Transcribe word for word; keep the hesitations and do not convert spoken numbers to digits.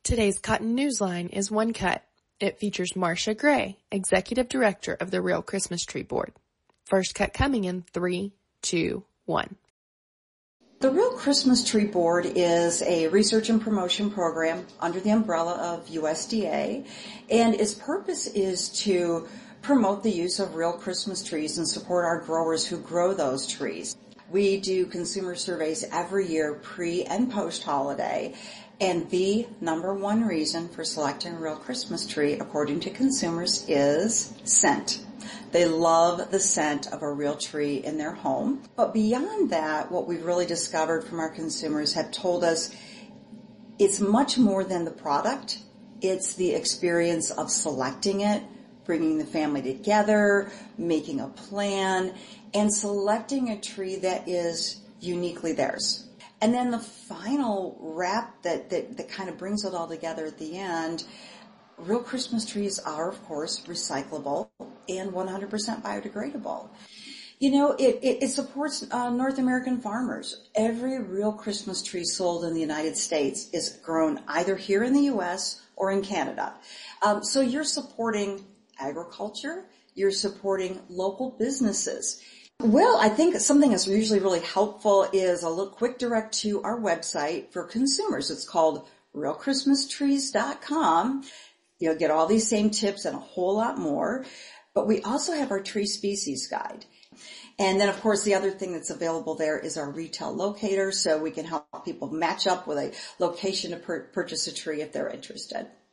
Today's Cotton Newsline is One Cut. It features Marcia Gray, Executive Director of the Real Christmas Tree Board. First cut coming in three, two, one. The Real Christmas Tree Board is a research and promotion program under the umbrella of U S D A, and its purpose is to promote the use of real Christmas trees and support our growers who grow those trees. We do consumer surveys every year, pre and post-holiday, and the number one reason for selecting a real Christmas tree, according to consumers, is scent. They love the scent of a real tree in their home. But beyond that, what we've really discovered from our consumers have told us it's much more than the product. It's the experience of selecting it, bringing the family together, making a plan, and selecting a tree that is uniquely theirs. And then the final wrap that, that, that kind of brings it all together at the end, real Christmas trees are, of course, recyclable and one hundred percent biodegradable. You know, it, it, it supports uh, North American farmers. Every real Christmas tree sold in the United States is grown either here in the U S or in Canada. Um, so you're supporting agriculture, you're supporting local businesses. Well, I think something that's usually really helpful is a little quick direct to our website for consumers. It's called real christmas trees dot com. You'll get all these same tips and a whole lot more. But we also have our tree species guide. And then, of course, the other thing that's available there is our retail locator, so we can help people match up with a location to pur- purchase a tree if they're interested.